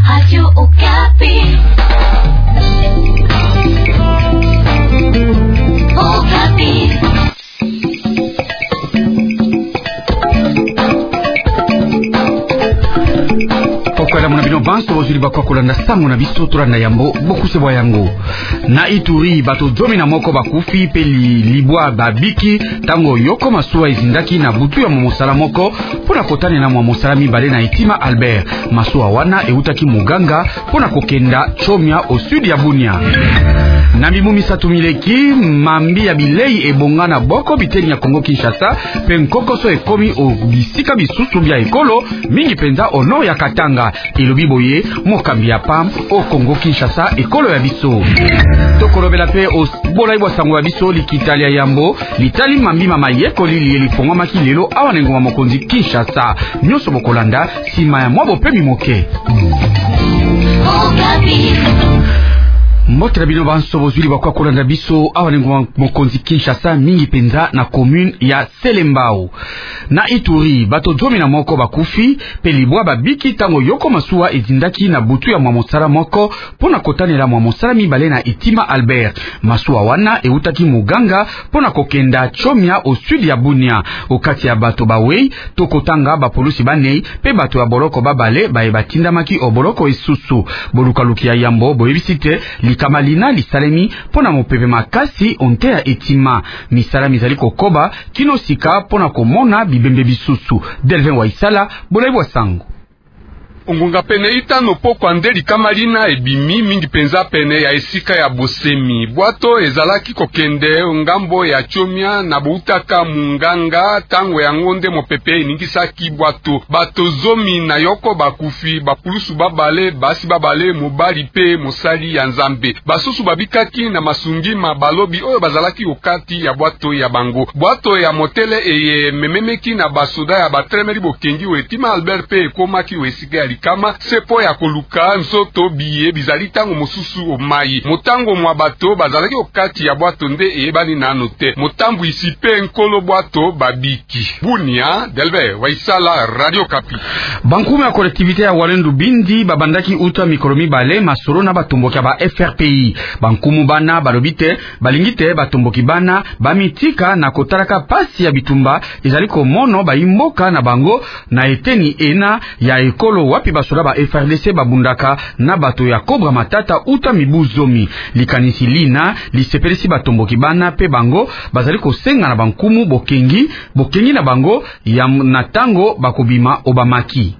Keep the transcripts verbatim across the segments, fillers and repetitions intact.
Radio Okapi. Okapi. Okwela muna bino banso bozuli bakwa kolanda sango na biso tolanda yambo bokuse bwa yango. Na Ituri bato zomi na moko bakufi pe li, libwa babiki tango yoko masuwa ezindaki na butu ya momosala moko pona kotane na mwa mosala mibale na Itima Albert. Masuwa wana eutaki muganga pona kokenda Chomia au sud ya Bunia. Na mimu misatu mileki mambi ya bilei ebonga na boko biteni ya Kongo Kinshasa pe nkokoso ekomi o bisika bisusu bya ekolo mingi penza ono ya Katanga elobi boye mokambi ya pam o Kongo Kinshasa ekolo ya biso. Tokolobela pe o bola ibwa sango ya biso likitalia yambo litali mambi mama yeko lili eliponga makilelo awa ngoma mokonzi Kinshasa nyoso bokolanda sima ya mwabo pe mimoke. Mbote bino banso bozuli bakwa kolanda biso awa ngoma mokonzi Kinshasa mingi penza na commune ya Selembao. Na Ituri bato zomi na moko bakufi pe libwa babiki tango yoko masuwa ezindaki na butu ya mwamosala moko pona kotanela mwamosala mibale na Itima Albert. Masuwa wana eutaki muganga pona kokenda Chomia au sud ya Bunia. Okati ya bato bawei tokotanga bapolusi banei pe bato ya boloko babale bae batindamaki oboloko esusu. Bolukaluki ya yambo boyebisite likamalina lisalemi pona mopepe makasi onte ya Itima. Misala mizali kokoba kino sika pona komona bibembe bisusu. Delvin Waisala bolaiwa sango. Ungunga pene itano poko andeli kamalina ebimi mingi penza pene ya esika ya Bosemi. Bwato ezalaki kokende ngambo ya Chomia na boutaka munganga tango ya ngonde mopepe iningisaki bwato. Bato zomi na yoko bakufi bapulusu babale basi babale mobali pe mosali ya Nzambe. Basusu babikaki na masungima balobi oyo bazalaki okati ya bwato ya bango. Bwato ya motele eye mememeki na basoda ya batremeri bokengi we Itima Albert pe ekomaki we esika ya kama sepo ya koluka nsoto biye bizali tango mosusu omayi motango mwa bato bazalaki okati ya bwato nde eyebani nano te motambu isi pe nkolo bwato babiki. Bunia, Delbert Waisala, Radio Kapi. Bankumu ya kolektivite ya Walendu Bindi babandaki uta mikolo mibale masolo na batomboki ba F R P I. Bankumu bana balobite balingite batomboki bana bamitika na kotalaka pasi ya bitumba ezali komono baimboka na bango na eteni ena ya ekolo wapi basoda ba F R D C babundaka na bato ya Cobra Matata uta mibuzomi. Likanisi lina lisepelisi batomboki bana pe bango bazali kosenga na bankumu bokengi bokengi na bango ya natango bakobima obamaki.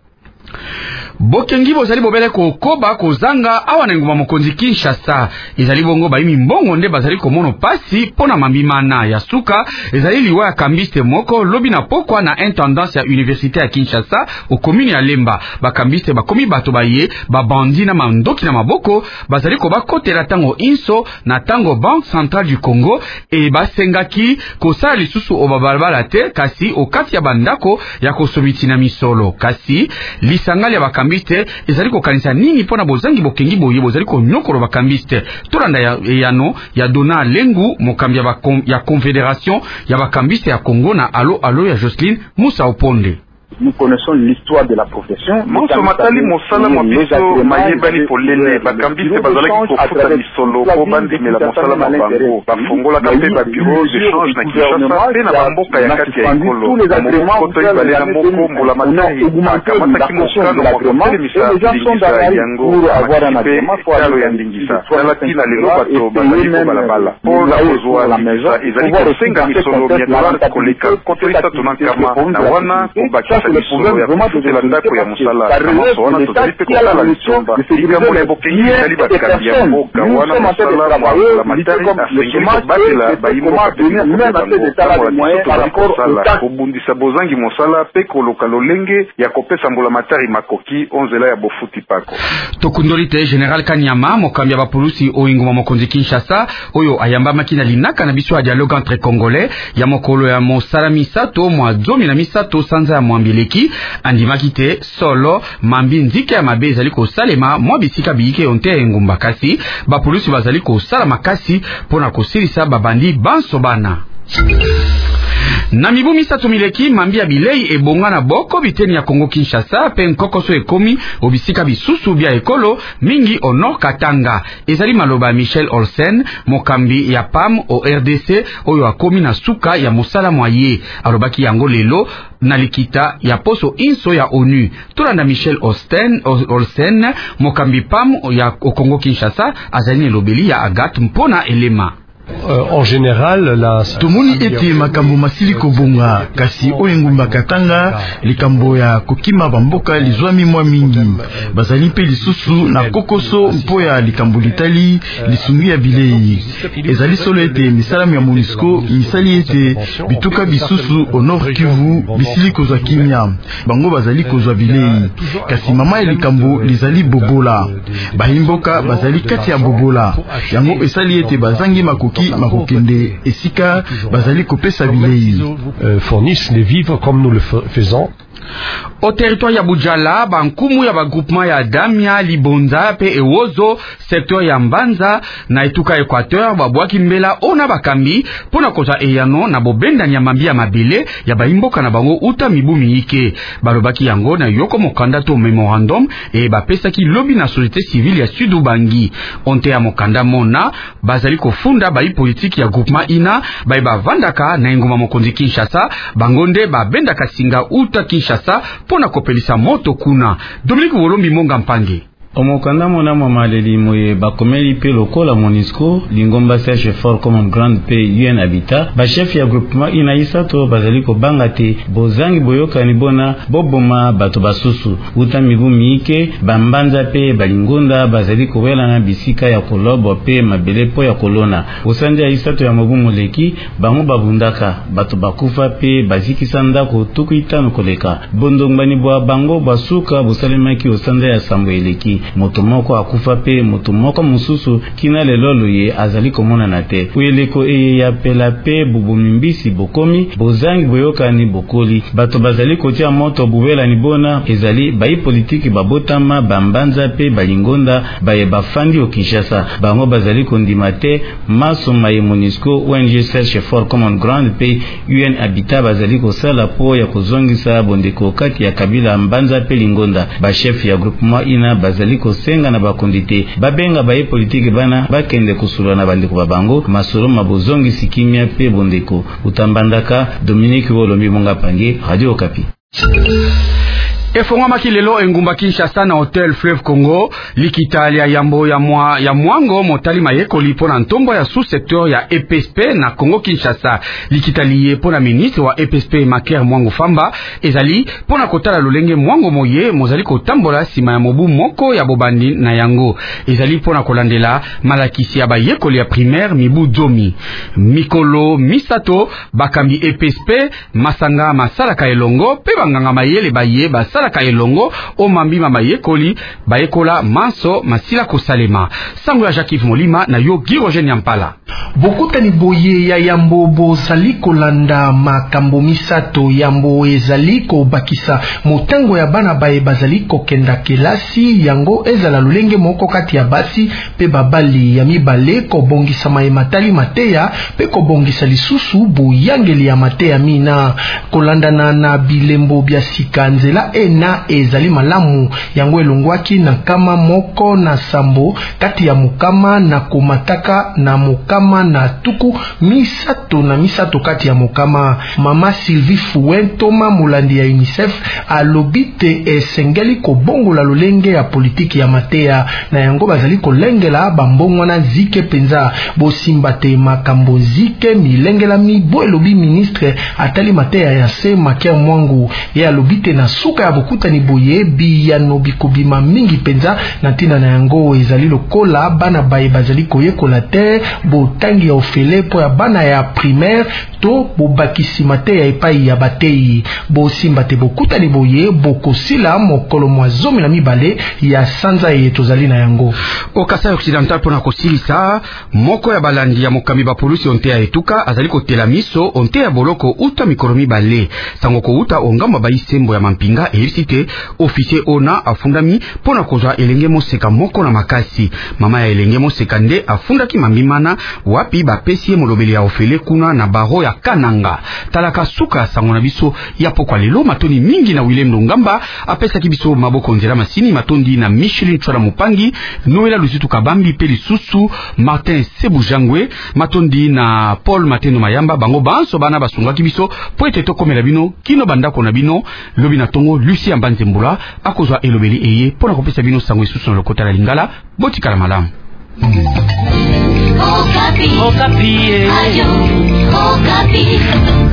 Bokengi bozali bobele kokoba kozanga awa na ngoma mokonzi Kinshasa ezali bongo baimi mbongo nde bazali komono pasi pona mambimana ya suka ezali liwa ya kambiste moko lobi na pokwa na intendance ya université ya Kinshasa o commune ya Lemba. Bakambiste bakomi bato baye babandi na mandoki na maboko bazali ko bakotela tango inso na tango Banque Centrale du Congo e basengaki kosala lisusu obabalabala te kasi okati ya bandako ya kosomiti na misolo kasi lisangali ya bakambiste ezali kokanisa nini pona bozangi bokengi boye bozali konyokolo bakambiste. Tolanda ya yano ya Dona Lengu mokambi ya, ya Confédération ya bakambiste ya Congo na alo alo ya Jocelyne Moussa Oponde. Nous connaissons l'histoire de la profession. Monso matali mosala mobiso mayebani polene bakambiste bazalaki kofuta misolo po bandimela mosala mabango bafongolaka mpe babiro d'échange na Kinshasa pe na bamboka ya kati ya ekolo mokoto ibale na moko mbula matari akamataki mokano mokotelemisa ndingisa yango amaki mpe talo ya ndingisa talati na lelo bato bazali kobalabala po na kozwa ndingisa ezali kosenga misolo mia dolar koleka kotolisa tonankama na wana kobakisa misolo ya kufutela ndako ya mosala namoso wana tozali pe kotala lisomba likambo ya bokengi ezali bakambi ya mboka wana mosala mwakula matari asengeli kobatela bayimboka pe mikote bango tambola biso toza kosala kobundisa bozangi mosala pe koluka lolenge ya kopesa mbula matari makoki onzela ya bofuti pako. Tokundoli te General Kanyama mokambi ya bapolusi oinguma mokonzi Kinshasa oyo ayambamaki na linaka na biso ya dialogue entre congolais ya mokolo ya mosala misato mwa zomi na misato sanza ya mwambileki andimaki te solo mambi nzike ya mabe ezali kosalema mwa bisika biyike yonte ya ngumba kasi bapolusi bazali kosala makasi pona kosilisa babandi banso bana. Na mibu misatu mileki mambia bilei ebonga na boko biteni ya Kongo Kinshasa pe nkokoso ekomi obisika bisusu bia ekolo mingi au Nord Katanga. Ezali maloba Michel Olsen mokambi ya P A M au R D C oyo akomi na suka ya mosala mwaye alobaki yango lelo na likita ya poso inso ya ONU. Tolanda Michel Olsen Olsen mokambi P A M ya Kongo Kinshasa azali lobeli ya Agathe mpona elema. Uh, en général la tomoni ete makambo masili kobonga kasi oyo ngumba Katanga likambo ya kokima bamboka lizwami mwa mingi bazali mpe lisusu na kokoso mpo ya likambo litali lisungi ya bilei ezali solo ete misalamu ya MONUSCO misali ete bituka bisusu au Nord Kivu bisili kozwa kimia bango bazali kozwa bilei kasi mama ya likambo lizali bobola bahimboka bazali kati ya bobola yango esali ete bazangi makoki makokende esika bazali kopesa bilei fournissent les vivres comme nous le faisons. Au territoire ya Bujala, bankumu ya bagroupement ya Damia, Libonza, pe Ewozo, secteur ya Mbanza, na etuka Equateur, babwaki mbela ona bakambi, pona koza eyano na bobenda nyamambi ya mabele, ya baimboka na bango uta mibu miike. Balobaki yango na yoko mokanda to memorandum, e bapesa ki lobby na société civile ya Sudubangi. Onte ya mokanda mona, bazali kofunda bai politique ya groupement ina, bai bavandaka na inguma mokonzi Kinshasa, bangonde babendaka singa uta Kinshasa, pona kopelisa moto kuna. Dominique Wolombi Monga Mpange. Omokanda mona mamaleli moye bakomeli pe lokola MONUSCO lingomba Serge Fort comme grande paix U N Habitat ba chef ya groupement inaisa to bazali ko bangate bozangi boyoka ni bona boboma bato basusu uta mibu miike bambanza pe balingonda bazali ko wela na bisika ya kolobo pe mabele po ya kolona osanja isato ya mobu moleki bango babundaka bato bakufa pe bazikisa ndako tukuita koleka bondongbani bwa bango basuka bosalemaki osanja ya sambo eleki moto moko akufa pe moto moko mususu kina lelo ye azali komona na te uyeleko eye ya pela pe bubumimbisi bokomi bozangi boyokani bokoli bato bazali kotia moto bubela ni bona ezali bai politiki babotama bambanza pe balingonda baye bafandi o Kinshasa bango bazali kondima te maso maye MONUSCO O N G Search for Common Ground pe U N Habitat bazali kosala po ya kozongisa bondeko kati ya kabila mbanza pe lingonda ba chef ya groupement ina bazali kosenga na bakondite babenga baye politiki bana bakende kusula na bandeko babango masolo mabozongi sikimia pe bondeko utambandaka. Dominique Wolombi Monga Pange, Radio Okapi. Efongwa makilelo engumba Kinshasa na Hotel Fleuve Congo likitalia yambo ya mwa ya mwango motali mayeko lipo na ntombo ya sous secteur ya E P S P na Congo Kinshasa likitaliye pona ministre wa E P S P Maker Mwango Famba ezali pona kotala lolenge mwango moye mozali kotambola sima ya mobu moko ya bobandi na yango ezali pona kolandela malakisi ya bayeko ya primaire mibu domi mikolo misato bakambi E P S P masanga masala ka elongo pe banganga mayele baye basa la kaelongo o mambi mama yekoli bayekola manso masila kosalema sango ya Jacques Molima na yo Girogene Yampala. Bokutani boye ya yambo bozali kolanda makambo misato yambo ezali ko bakisa motango ya bana baye bazali kokenda kelasi yango ezala lulenge moko kati ya basi pe babali ya mibale ko bongisa matali mateya pe ko bongisa lisusu boyangeli ya mateya mina kolanda na na bilembo bya sikanzela ena ezali malamu yango elongwaki na kama moko na sambo kati ya mukama na komataka na mukama na tuku misato na misato kati ya mukama. Mama Sylvie Fuentoma mulandi ya UNICEF alobite esengeli kobongola lolenge ya politiki ya mateya na yango bazali kolengela bambongwa na zike penza bosimba te makambo zike milengela mi bo elobi ministre atali mateya ya se Maker Mwangu ye alobite na suka ya bokutani boye biyano bikobima mingi penza na tina na yango ezali lokola bana baye bazali koyekola te botangi ya ofele po ya bana ya primaire to bobakisi mate ya epai ya batei bosimba te bokutani boye bokosila mokolo mwa zomi na mibale ya sanza ye tozali na yango. O Kasai Occidental pona kosilisa moko ya balandi ya mokami ba polisi onte ya etuka azali kotela miso onte ya boloko uta mikolo mibale sango ko uta ongamba ba isembo ya mampinga e université officier ona afundami pona kozwa elenge moseka moko na makasi. Mama ya elenge moseka nde afundaki mambimana wapi bapesi molobeli ya ofele kuna na baro ya Kananga. Talaka suka sango na biso ya pokwa lelo matoni mingi na Willem Longamba apesa ki biso maboko nzela masini matondi na Michelin Chwala Mupangi Noela Luzitu Kabambi pe lisusu Martin Sebujangwe matondi na Paul Mateno Mayamba bango banso bana basunga ki biso po ete tokomela bino kino bandako na bino lobi na tongo Lucie Mbanzembula akozwa elobeli eye pona kopesa bino sango isusu na lokota la Lingala botikala malamu. Okapi. Okapi. Ayo. Okapi.